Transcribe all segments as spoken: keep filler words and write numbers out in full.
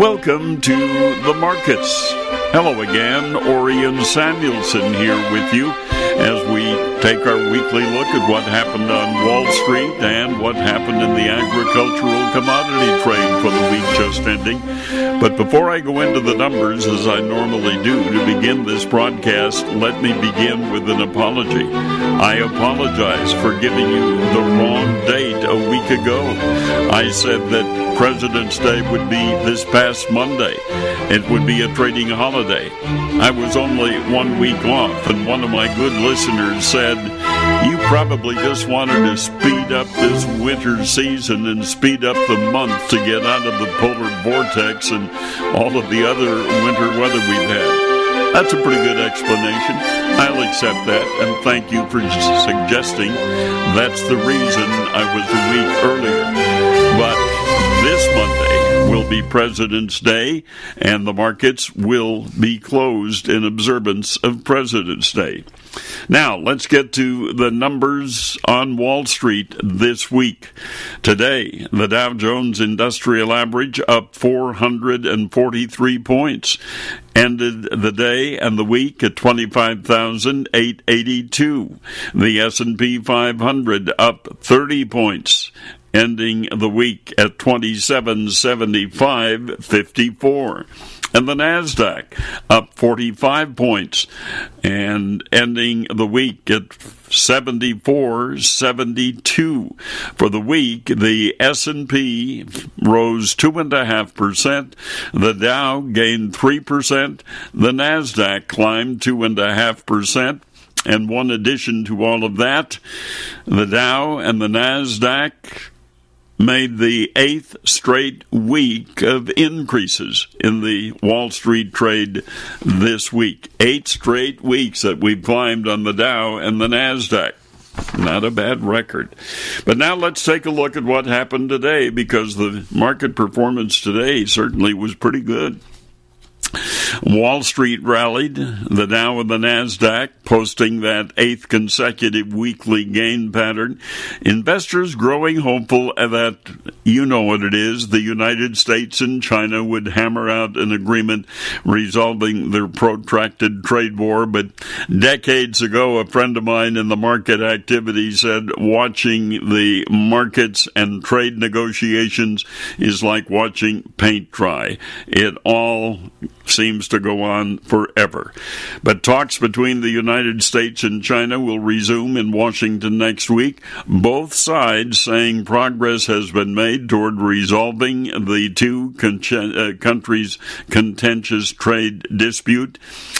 Welcome to the markets. Hello again, Orion Samuelson here with you as we take our weekly look at what happened on Wall Street and what happened in the agricultural commodity trade for the week just ending. But before I go into the numbers, as I normally do, to begin this broadcast, let me begin with an apology. I apologize for giving you the wrong date a week ago. I said that President's Day would be this past Monday. It would be a trading holiday. I was only one week off, and one of my good listeners said, "You probably just wanted to speed up this winter season and speed up the month to get out of the polar vortex and all of the other winter weather we've had." That's a pretty good explanation. I'll accept that, and thank you for suggesting that's the reason I was a week earlier. But this Monday will be President's Day, and the markets will be closed in observance of President's Day. Now, let's get to the numbers on Wall Street this week. Today, the Dow Jones Industrial Average up four hundred forty-three points. Ended the day and the week at twenty-five thousand eight hundred eighty-two. The S and P five hundred up thirty points. Ending the week at twenty-seven seventy-five fifty-four. And the NASDAQ up forty-five points and ending the week at seventy-four seventy-two. For the week, the S and P rose two point five percent, the Dow gained three percent, the NASDAQ climbed two point five percent. And one addition to all of that, the Dow and the NASDAQ made the eighth straight week of increases in the Wall Street trade this week. Eight straight weeks that we've climbed on the Dow and the NASDAQ. Not a bad record. But now let's take a look at what happened today, because the market performance today certainly was pretty good. Wall Street rallied, the Dow and the NASDAQ posting that eighth consecutive weekly gain pattern. Investors growing hopeful that, you know what it is, the United States and China would hammer out an agreement resolving their protracted trade war. But decades ago, a friend of mine in the market activity said watching the markets and trade negotiations is like watching paint dry. It all seems to go on forever. But talks between the United States and China will resume in Washington next week. Both sides saying progress has been made toward resolving the two con- uh, countries' contentious trade dispute.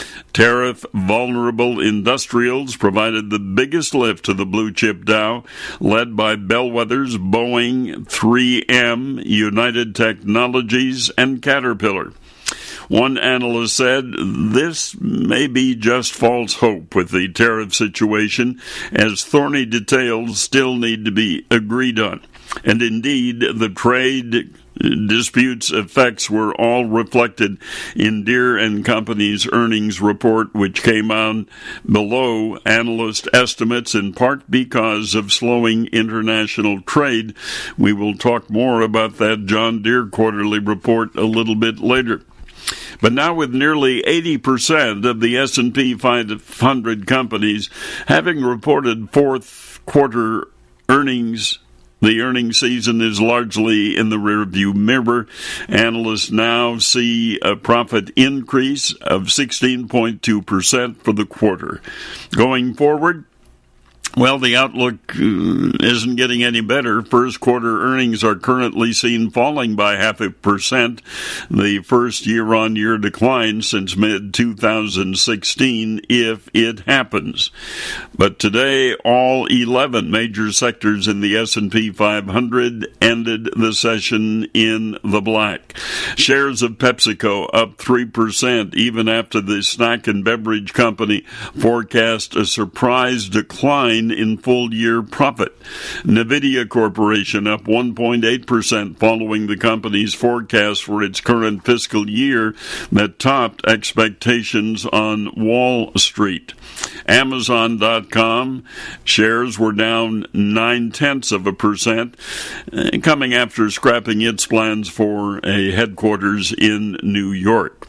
Tariff vulnerable industrials provided the biggest lift to the blue chip Dow, led by bellwethers Boeing, three M, United Technologies, and Caterpillar. One analyst said, this may be just false hope with the tariff situation, as thorny details still need to be agreed on. And indeed, the trade disputes' effects were all reflected in Deere and Company's earnings report, which came on below analyst estimates, in part because of slowing international trade. We will talk more about that John Deere quarterly report a little bit later. But now, with nearly eighty percent of the S and P five hundred companies having reported fourth quarter earnings, the earnings season is largely in the rearview mirror. Analysts now see a profit increase of sixteen point two percent for the quarter. Going forward, well, the outlook uh, isn't getting any better. First quarter earnings are currently seen falling by half a percent, the first year-on-year decline since mid twenty sixteen, if it happens. But today, all eleven major sectors in the S and P five hundred ended the session in the black. Shares of PepsiCo up three percent, even after the snack and beverage company forecast a surprise decline gain in full-year profit. NVIDIA Corporation up one point eight percent following the company's forecast for its current fiscal year that topped expectations on Wall Street. Amazon dot com shares were down nine-tenths of a percent, coming after scrapping its plans for a headquarters in New York.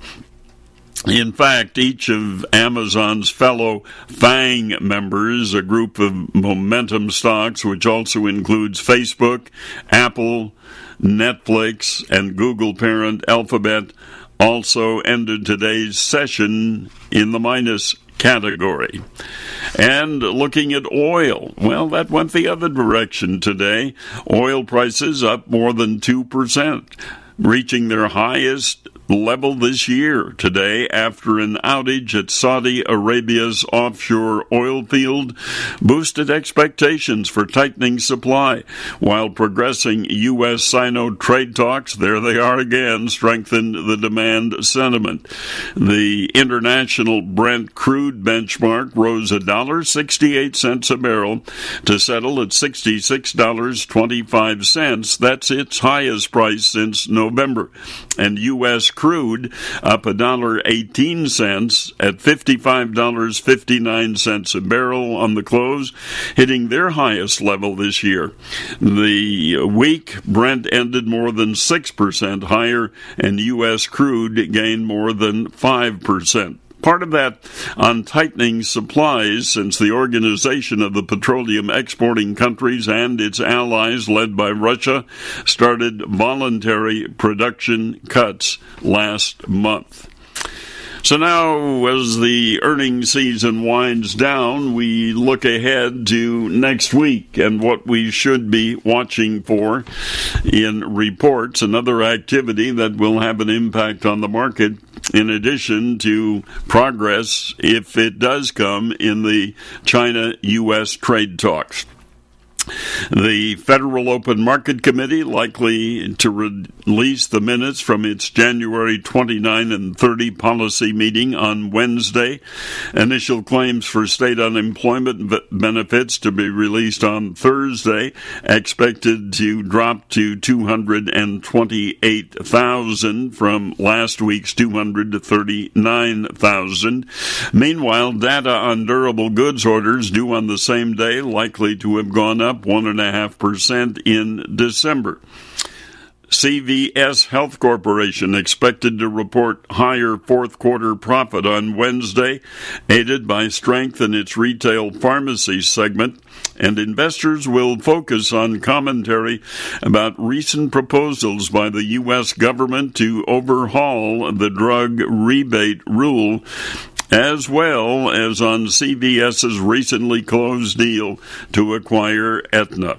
In fact, each of Amazon's fellow FANG members, a group of momentum stocks, which also includes Facebook, Apple, Netflix, and Google parent Alphabet, also ended today's session in the minus category. And looking at oil, well, that went the other direction today. Oil prices up more than two percent, reaching their highest level this year today after an outage at Saudi Arabia's offshore oil field boosted expectations for tightening supply, while progressing U S Sino trade talks, there they are again, strengthened the demand sentiment. The international Brent crude benchmark rose one dollar and sixty-eight cents a barrel to settle at sixty-six dollars and twenty-five cents. That's its highest price since November. And U S crude up one dollar and eighteen cents at fifty-five dollars and fifty-nine cents a barrel on the close, hitting their highest level this year. The week, Brent ended more than six percent higher, and U S crude gained more than five percent. Part of that on tightening supplies, since the Organization of the Petroleum Exporting Countries and its allies, led by Russia, started voluntary production cuts last month. So now, as the earnings season winds down, we look ahead to next week and what we should be watching for in reports, another activity that will have an impact on the market, in addition to progress, if it does come, in the China U S trade talks. The Federal Open Market Committee likely to release the minutes from its January twenty-ninth and thirtieth policy meeting on Wednesday. Initial claims for state unemployment benefits to be released on Thursday, expected to drop to two hundred twenty-eight thousand from last week's two hundred thirty-nine thousand. Meanwhile, data on durable goods orders due on the same day likely to have gone up one point five percent in December. C V S Health Corporation expected to report higher fourth quarter profit on Wednesday, aided by strength in its retail pharmacy segment, and investors will focus on commentary about recent proposals by the U S government to overhaul the drug rebate rule, as well as on CVS's recently closed deal to acquire Aetna.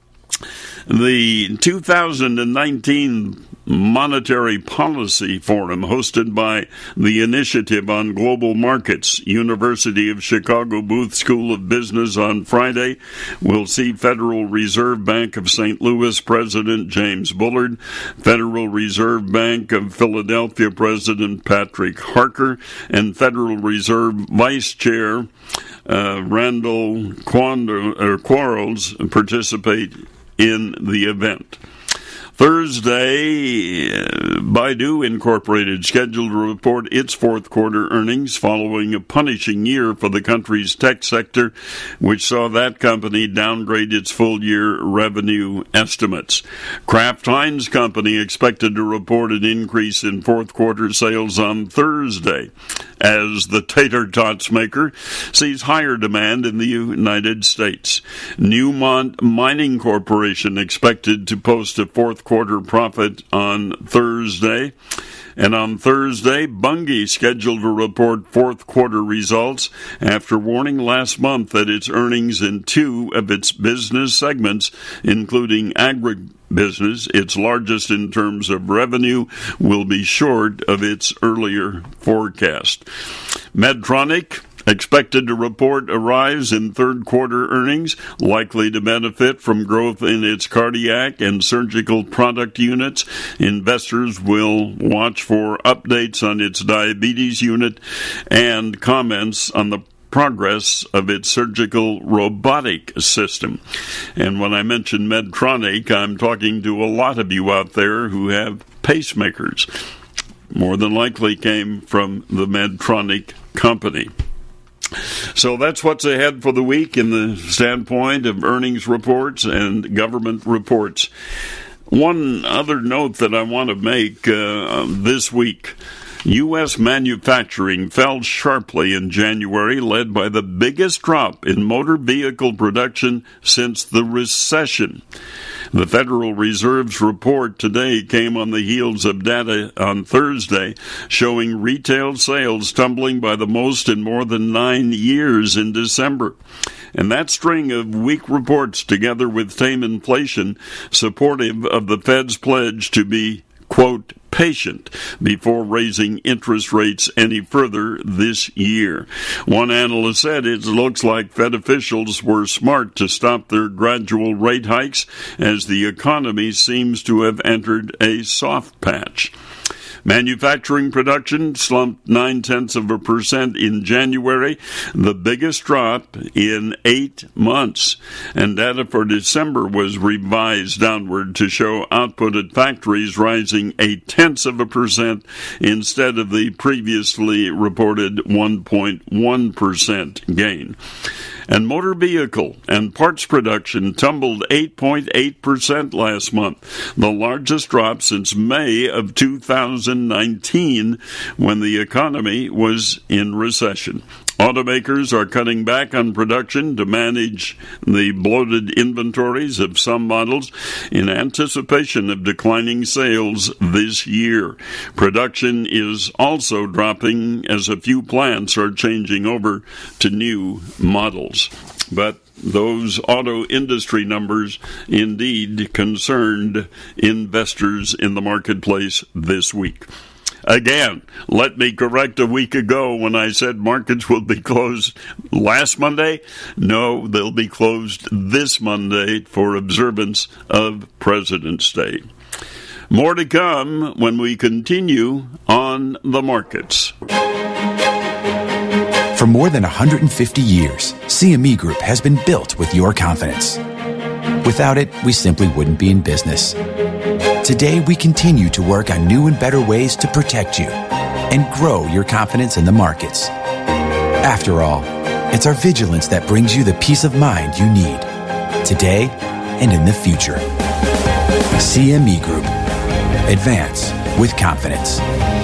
The two thousand nineteen Monetary Policy Forum, hosted by the Initiative on Global Markets, University of Chicago Booth School of Business on Friday, will see Federal Reserve Bank of Saint Louis President James Bullard, Federal Reserve Bank of Philadelphia President Patrick Harker, and Federal Reserve Vice Chair uh, Randall Quarles participate in the event. Thursday, Baidu Incorporated scheduled to report its fourth quarter earnings following a punishing year for the country's tech sector, which saw that company downgrade its full-year revenue estimates. Kraft Heinz Company expected to report an increase in fourth quarter sales on Thursday, as the tater tots maker sees higher demand in the United States. Newmont Mining Corporation expected to post a fourth quarter profit on Thursday. And on Thursday, Bunge scheduled to report fourth quarter results after warning last month that its earnings in two of its business segments, including agribusiness, its largest in terms of revenue, will be short of its earlier forecast. Medtronic expected to report a rise in third quarter earnings, likely to benefit from growth in its cardiac and surgical product units. Investors will watch for updates on its diabetes unit and comments on the progress of its surgical robotic system. And when I mention Medtronic, I'm talking to a lot of you out there who have pacemakers. More than likely came from the Medtronic company. So that's what's ahead for the week in the standpoint of earnings reports and government reports. One other note that I want to make uh, this week. U S manufacturing fell sharply in January, led by the biggest drop in motor vehicle production since the recession. The Federal Reserve's report today came on the heels of data on Thursday showing retail sales tumbling by the most in more than nine years in December. And that string of weak reports, together with tame inflation, supportive of the Fed's pledge to be, quote, patient before raising interest rates any further this year. One analyst said it looks like Fed officials were smart to stop their gradual rate hikes as the economy seems to have entered a soft patch. Manufacturing production slumped nine-tenths of a percent in January, the biggest drop in eight months. And data for December was revised downward to show output at factories rising eight tenths of a percent instead of the previously reported one point one percent gain. And motor vehicle and parts production tumbled eight point eight percent last month, the largest drop since May of two thousand nineteen, when the economy was in recession. Automakers are cutting back on production to manage the bloated inventories of some models in anticipation of declining sales this year. Production is also dropping as a few plants are changing over to new models. But those auto industry numbers indeed concerned investors in the marketplace this week. Again, let me correct a week ago when I said markets will be closed last Monday. No, they'll be closed this Monday for observance of President's Day. More to come when we continue on the markets. For more than one hundred fifty years, C M E Group has been built with your confidence. Without it, we simply wouldn't be in business. Today, we continue to work on new and better ways to protect you and grow your confidence in the markets. After all, it's our vigilance that brings you the peace of mind you need today and in the future. C M E Group. Advance with confidence.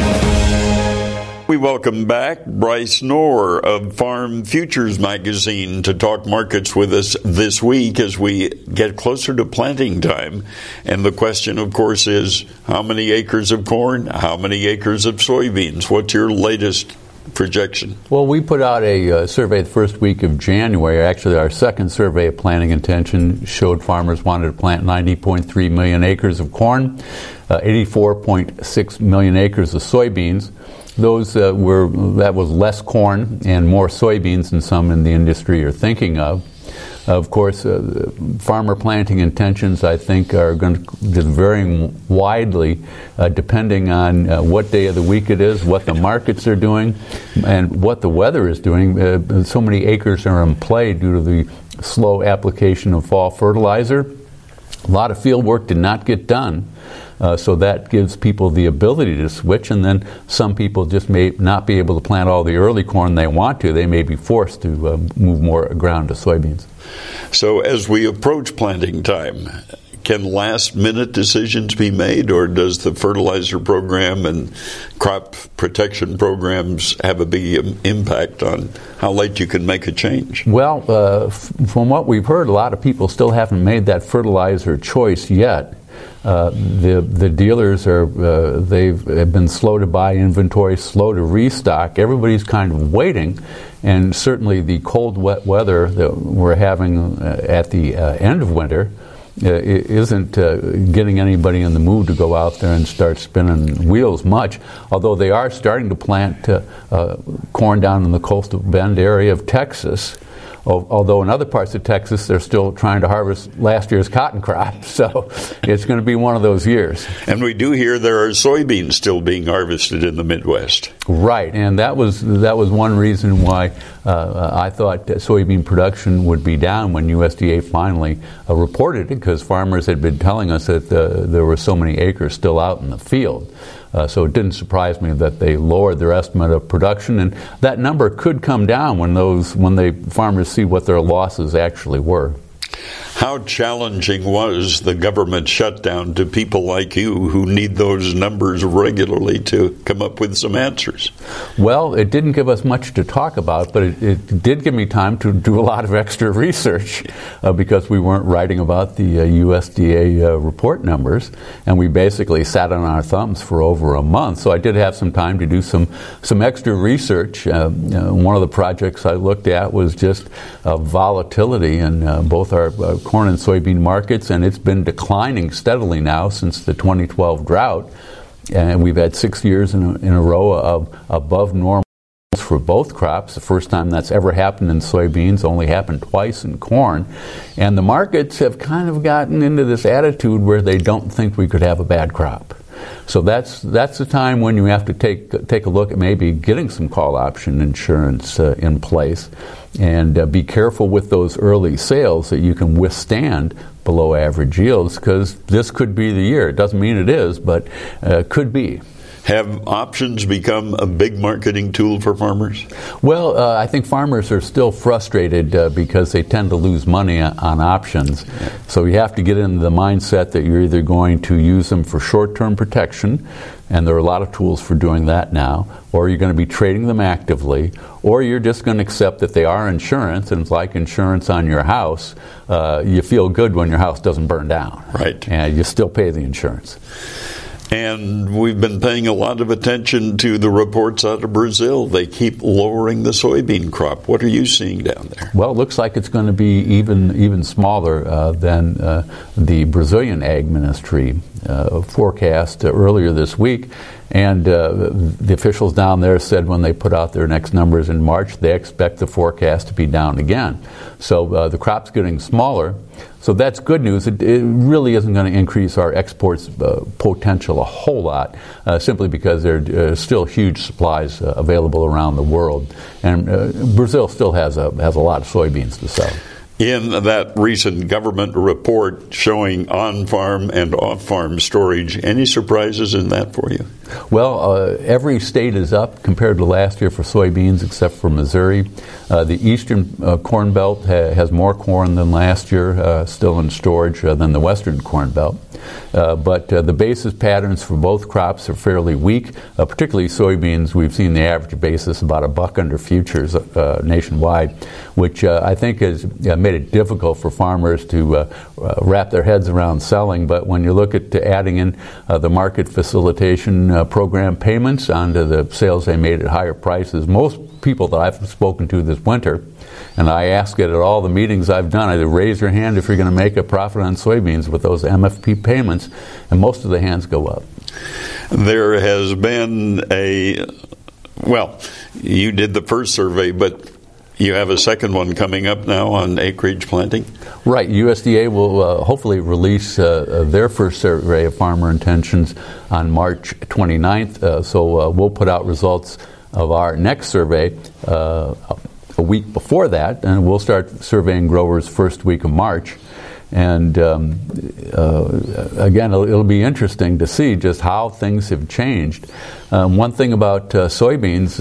We welcome back Bryce Knorr of Farm Futures Magazine to talk markets with us this week as we get closer to planting time. And the question, of course, is how many acres of corn, how many acres of soybeans? What's your latest projection? Well, we put out a uh, survey the first week of January. Actually, our second survey of planting intention showed farmers wanted to plant ninety point three million acres of corn, uh, eighty-four point six million acres of soybeans. Those uh, were that was less corn and more soybeans than some in the industry are thinking of. Of course, uh, farmer planting intentions, I think, are going to just varying widely uh, depending on uh, what day of the week it is, what the markets are doing, and what the weather is doing. Uh, so many acres are in play due to the slow application of fall fertilizer. A lot of field work did not get done. Uh, so that gives people the ability to switch, and then some people just may not be able to plant all the early corn they want to. They may be forced to uh, move more ground to soybeans. So as we approach planting time, can last-minute decisions be made, or does the fertilizer program and crop protection programs have a big impact on how late you can make a change? Well, uh, f- from what we've heard, a lot of people still haven't made that fertilizer choice yet. Uh, the the dealers are uh, they've have been slow to buy inventory, slow to restock. Everybody's kind of waiting, and certainly the cold, wet weather that we're having uh, at the uh, end of winter uh, isn't uh, getting anybody in the mood to go out there and start spinning wheels much. Although they are starting to plant uh, uh, corn down in the coastal Bend area of Texas. although in other parts of Texas they're still trying to harvest last year's cotton crop. So it's going to be one of those years. And we do hear there are soybeans still being harvested in the Midwest. Right, and that was that was one reason why uh, I thought that soybean production would be down when U S D A finally uh, reported it, because farmers had been telling us that uh, there were so many acres still out in the field. Uh, so it didn't surprise me that they lowered their estimate of production, and that number could come down when those when the farmers see what their losses actually were. How challenging was the government shutdown to people like you who need those numbers regularly to come up with some answers? Well, it didn't give us much to talk about, but it, it did give me time to do a lot of extra research uh, because we weren't writing about the uh, U S D A uh, report numbers, and we basically sat on our thumbs for over a month. So I did have some time to do some, some extra research. Uh, you know, one of the projects I looked at was just uh, volatility in uh, both our uh, corn and soybean markets, and it's been declining steadily now since the twenty twelve drought, and we've had six years in a, in a row of above normal for both crops. The first time that's ever happened in soybeans, only happened twice in corn, and the markets have kind of gotten into this attitude where they don't think we could have a bad crop. So that's that's the time when you have to take take a look at maybe getting some call option insurance uh, in place, and uh, be careful with those early sales that you can withstand below average yields, because this could be the year. It doesn't mean it is, but uh, could be. Have options become a big marketing tool for farmers? Well, uh, I think farmers are still frustrated uh, because they tend to lose money on, on options. So you have to get into the mindset that you're either going to use them for short-term protection, and there are a lot of tools for doing that now, or you're going to be trading them actively, or you're just going to accept that they are insurance, and it's like insurance on your house. Uh, you feel good when your house doesn't burn down. Right. And you still pay the insurance. And we've been paying a lot of attention to the reports out of Brazil. They keep lowering the soybean crop. What are you seeing down there? Well, it looks like it's going to be even even smaller uh, than uh, the Brazilian Ag Ministry uh, forecast uh, earlier this week. And uh, the officials down there said when they put out their next numbers in March, they expect the forecast to be down again. So uh, the crop's getting smaller. So that's good news. It, it really isn't going to increase our exports uh, potential a whole lot, uh, simply because there are uh, still huge supplies uh, available around the world. And uh, Brazil still has a, has a lot of soybeans to sell. In that recent government report showing on-farm and off-farm storage, any surprises in that for you? Well, uh, every state is up compared to last year for soybeans except for Missouri. Uh, the eastern uh, corn belt ha- has more corn than last year, uh, still in storage, uh, than the western corn belt. Uh, but uh, the basis patterns for both crops are fairly weak, uh, particularly soybeans. We've seen the average basis about a buck under futures uh, nationwide, which uh, I think has uh, made it difficult for farmers to uh, uh, wrap their heads around selling. But when you look at uh, adding in uh, the market facilitation uh, program payments onto the sales they made at higher prices, most people that I've spoken to this winter, and I ask it at all the meetings I've done, either raise your hand if you're going to make a profit on soybeans with those M F P payments, and most of the hands go up. There has been a, well, you did the first survey, but you have a second one coming up now on acreage planting? Right. U S D A will uh, hopefully release uh, their first survey of farmer intentions on March twenty-ninth, uh, so uh, we'll put out results of our next survey uh, a week before that, and we'll start surveying growers first week of March. And um, uh, again, it'll, it'll be interesting to see just how things have changed. Um, one thing about uh, soybeans,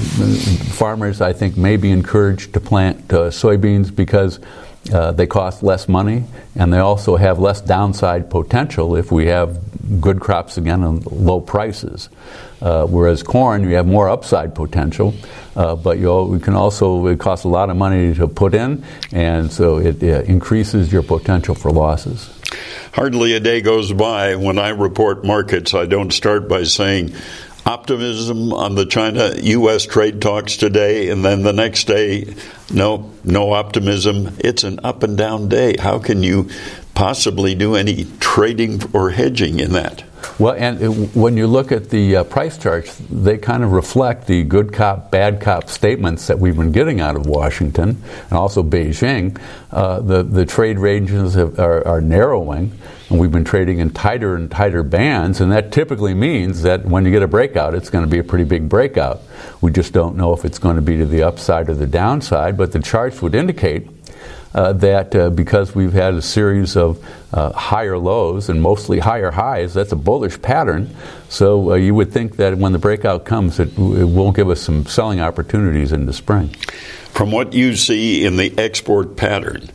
uh, farmers, I think, may be encouraged to plant uh, soybeans because uh, they cost less money, and they also have less downside potential if we have good crops again and low prices. Uh, whereas corn, you have more upside potential, uh, but you can also, it costs a lot of money to put in, and so it uh, increases your potential for losses. Hardly a day goes by when I report markets, I don't start by saying optimism on the China-U S trade talks today, and then the next day, no, no optimism. It's an up and down day. How can you possibly do any trading or hedging in that? Well, and it, when you look at the uh, price charts, they kind of reflect the good cop, bad cop statements that we've been getting out of Washington and also Beijing. Uh, the, the trade ranges have, are, are narrowing, and we've been trading in tighter and tighter bands, and that typically means that when you get a breakout, it's going to be a pretty big breakout. We just don't know if it's going to be to the upside or the downside, but the charts would indicate Uh, that uh, because we've had a series of uh, higher lows and mostly higher highs, that's a bullish pattern. So uh, you would think that when the breakout comes, it, it will give us some selling opportunities in the spring. From what you see in the export pattern,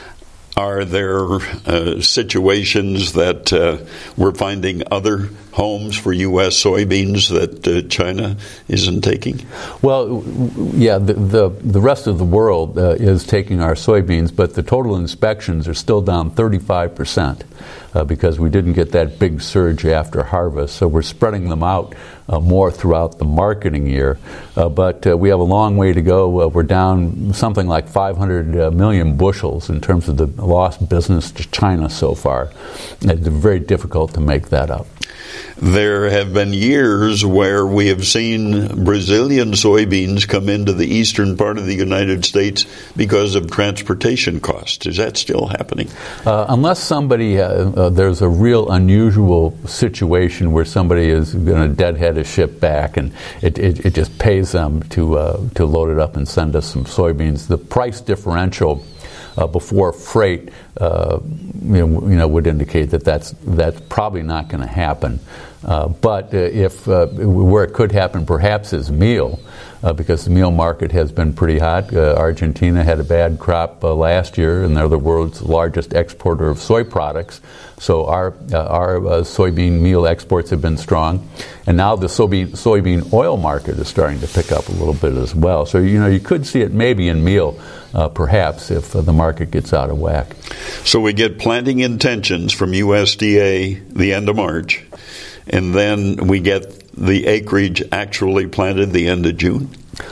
are there uh, situations that uh, we're finding other homes for U S soybeans that uh, China isn't taking? Well, yeah, the the, the rest of the world uh, is taking our soybeans, but the total inspections are still down thirty-five percent uh, because we didn't get that big surge after harvest. So we're spreading them out uh, more throughout the marketing year. Uh, but uh, we have a long way to go. Uh, we're down something like five hundred uh, million bushels in terms of the lost business to China so far. It's very difficult to make that up. There have been years where we have seen Brazilian soybeans come into the eastern part of the United States because of transportation costs. Is that still happening? Uh, unless somebody, uh, uh, there's a real unusual situation where somebody is going to deadhead a ship back and it, it, it just pays them to uh, to load it up and send us some soybeans. The price differential Uh, before freight, uh, you know, you know, would indicate that that's that's probably not going to happen. Uh, but uh, if uh, where it could happen, perhaps, is meal, uh, because the meal market has been pretty hot. Uh, Argentina had a bad crop uh, last year, and they're the world's largest exporter of soy products. So our uh, our uh, soybean meal exports have been strong, and now the soybean soybean oil market is starting to pick up a little bit as well. So you know you could see it maybe in meal. Uh, perhaps if uh, the market gets out of whack. So we get planting intentions from U S D A the end of March, and then we get the acreage actually planted the end of June?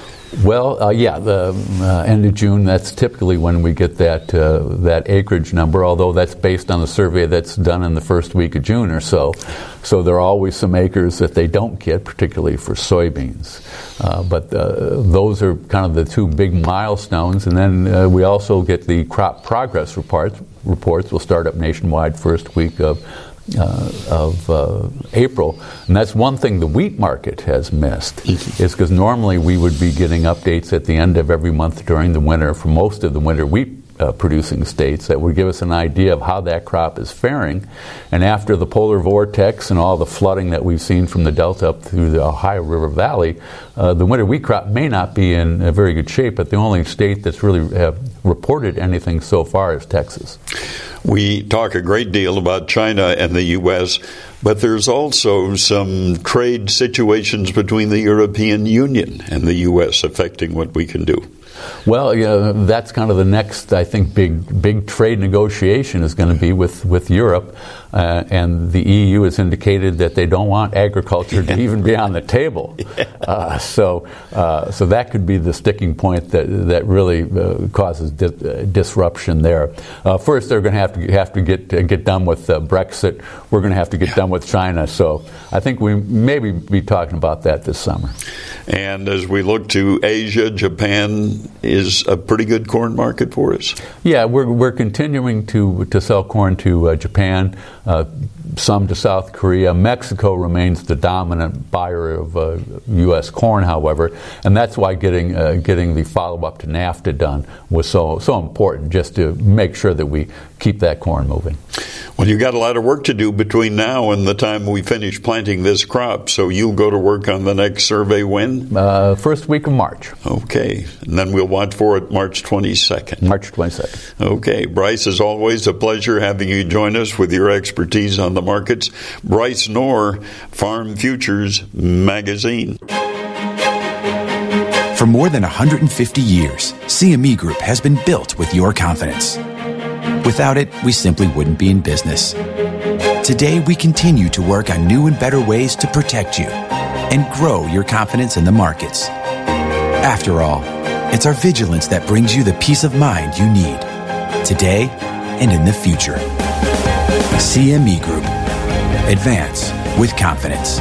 Well, uh, yeah, the uh, end of June, that's typically when we get that uh, that acreage number, although that's based on the survey that's done in the first week of June or so. So there are always some acres that they don't get, particularly for soybeans. Uh, but uh, those are kind of the two big milestones. And then uh, we also get the crop progress reports. Reports will start up nationwide first week of Uh, of uh, April, and that's one thing the wheat market has missed, mm-hmm. is because normally we would be getting updates at the end of every month during the winter for most of the winter wheat uh, producing states that would give us an idea of how that crop is faring. And after the polar vortex and all the flooding that we've seen from the Delta up through the Ohio River Valley, uh, the winter wheat crop may not be in a very good shape, but the only state that's really uh, reported anything so far is Texas. We talk a great deal about China and the U S, but there's also some trade situations between the European Union and the U S affecting what we can do. Well, you know, that's kind of the next, I think, big big trade negotiation is going to be with, with Europe. Uh, and the E U has indicated that they don't want agriculture to even be on the table. Uh, so uh, so that could be the sticking point that that really uh, causes di- uh, disruption there. Uh, first, they're going to have to have to get uh, get done with uh, Brexit. We're going to have to get done with China. So I think we maybe be talking about that this summer. And as we look to Asia, Japan is a pretty good corn market for us. Yeah, we're we're continuing to to sell corn to uh, Japan. Uh, some to South Korea. Mexico remains the dominant buyer of uh, U S corn, however, and that's why getting uh, getting the follow-up to NAFTA done was so so important, just to make sure that we keep that corn moving. Well, you've got a lot of work to do between now and the time we finish planting this crop, so you'll go to work on the next survey when? Uh, first week of March. Okay, and then we'll watch for it March twenty-second. March twenty-second. Okay, Bryce, as always, a pleasure having you join us with your expertise on the markets. Bryce Knorr, Farm Futures Magazine. For more than one hundred fifty years, C M E Group has been built with your confidence. Without it, we simply wouldn't be in business. Today, we continue to work on new and better ways to protect you and grow your confidence in the markets. After all, it's our vigilance that brings you the peace of mind you need today and in the future. C M E Group. Advance with confidence.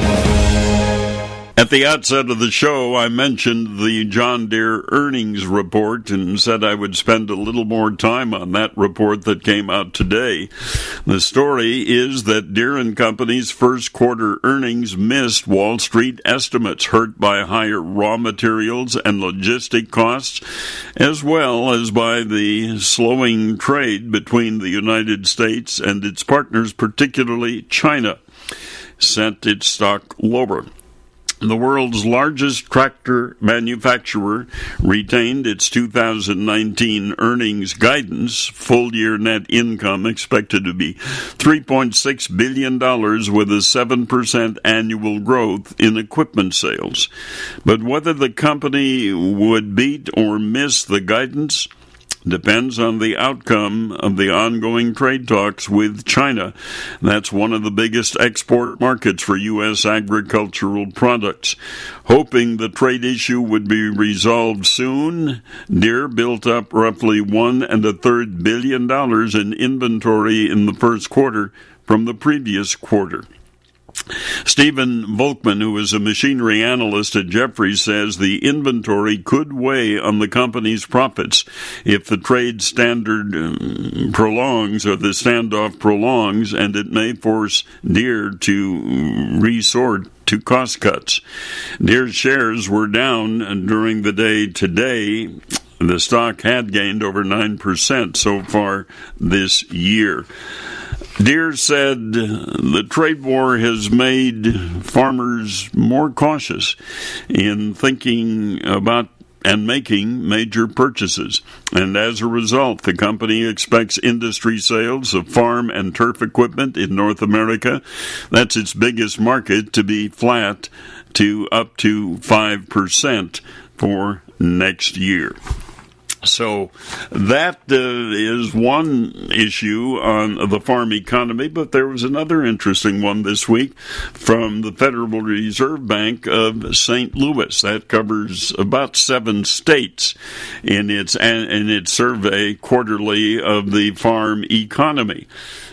At the outset of the show, I mentioned the John Deere earnings report and said I would spend a little more time on that report that came out today. The story is that Deere and Company's first quarter earnings missed Wall Street estimates, hurt by higher raw materials and logistic costs, as well as by the slowing trade between the United States and its partners, particularly China, sent its stock lower. The world's largest tractor manufacturer retained its two thousand nineteen earnings guidance, full-year net income expected to be three point six billion dollars with a seven percent annual growth in equipment sales. But whether the company would beat or miss the guidance depends on the outcome of the ongoing trade talks with China. That's one of the biggest export markets for U S agricultural products. Hoping the trade issue would be resolved soon, Deere built up roughly one and a third billion dollars in inventory in the first quarter from the previous quarter. Stephen Volkman, who is a machinery analyst at Jefferies, says the inventory could weigh on the company's profits if the trade standard um, prolongs or the standoff prolongs, and it may force Deere to resort to cost cuts. Deere's shares were down during the day today. The stock had gained over nine percent so far this year. Deere said the trade war has made farmers more cautious in thinking about and making major purchases. And as a result, the company expects industry sales of farm and turf equipment in North America, that's its biggest market, to be flat to up to five percent for next year. So that uh, is one issue on the farm economy, but there was another interesting one this week from the Federal Reserve Bank of Saint Louis. That covers about seven states in its in its survey quarterly of the farm economy.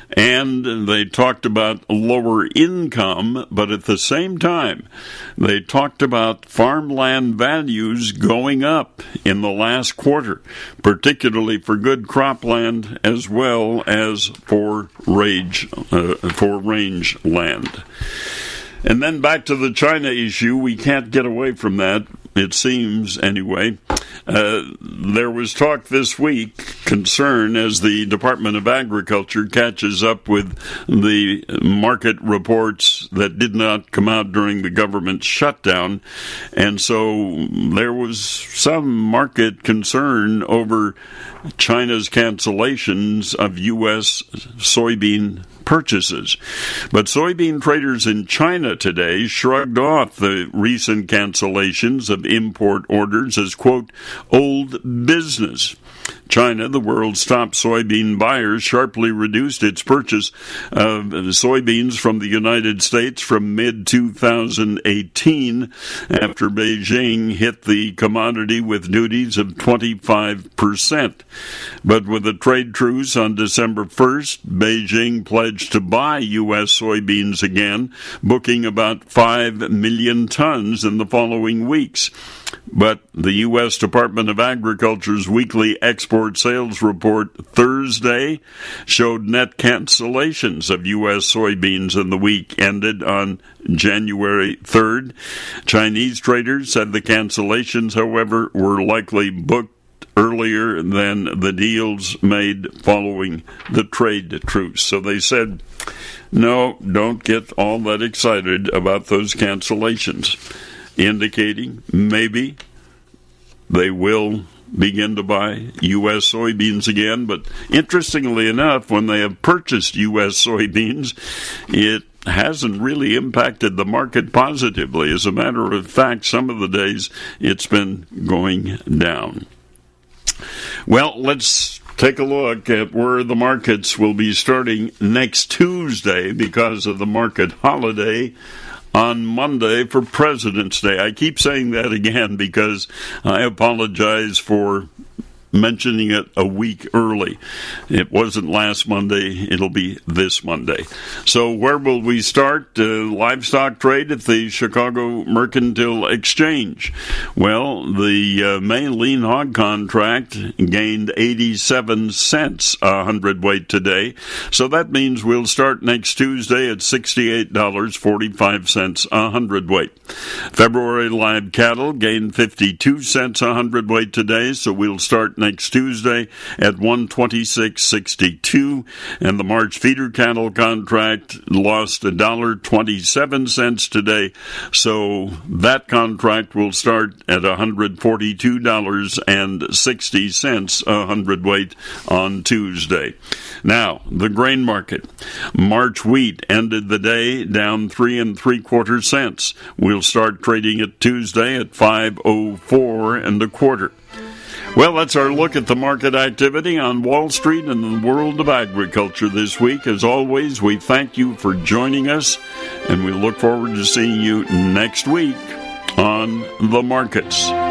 And they talked about lower income, but at the same time, they talked about farmland values going up in the last quarter, particularly for good cropland as well as for range, uh, for range land. And then back to the China issue, we can't get away from that, it seems anyway. Uh, there was talk this week, concern, as the Department of Agriculture catches up with the market reports that did not come out during the government shutdown. And so there was some market concern over China's cancellations of U S soybean purchases. But soybean traders in China today shrugged off the recent cancellations of import orders as, quote, old business. China, the world's top soybean buyer, sharply reduced its purchase of soybeans from the United States from mid twenty eighteen after Beijing hit the commodity with duties of twenty-five percent. But with a trade truce on December first, Beijing pledged to buy U S soybeans again, booking about five million tons in the following weeks. But the U S Department of Agriculture's weekly export sales report Thursday showed net cancellations of U S soybeans in the week ended on January third. Chinese traders said the cancellations, however, were likely booked earlier than the deals made following the trade truce. So they said, no, don't get all that excited about those cancellations, indicating maybe they will begin to buy U S soybeans again. But interestingly enough, when they have purchased U S soybeans, it hasn't really impacted the market positively. As a matter of fact, some of the days it's been going down. Well, let's take a look at where the markets will be starting next Tuesday because of the market holiday on Monday for President's Day. I keep saying that again because I apologize for mentioning it a week early. It wasn't last Monday. It'll be this Monday. So where will we start? Uh, livestock trade at the Chicago Mercantile Exchange. Well, the uh, May lean hog contract gained eighty-seven cents a hundredweight today. So that means we'll start next Tuesday at sixty-eight dollars and forty-five cents a hundredweight. February live cattle gained fifty-two cents a hundredweight today, so we'll start next Tuesday at one twenty-six sixty-two, and the March feeder cattle contract lost one dollar and twenty-seven cents today, so that contract will start at one hundred forty-two dollars and sixty cents a hundredweight on Tuesday. Now, the grain market. March wheat ended the day down three and three quarter cents. We'll start trading it Tuesday at five oh four and a quarter. Well, that's our look at the market activity on Wall Street and the world of agriculture this week. As always, we thank you for joining us, and we look forward to seeing you next week on The Markets.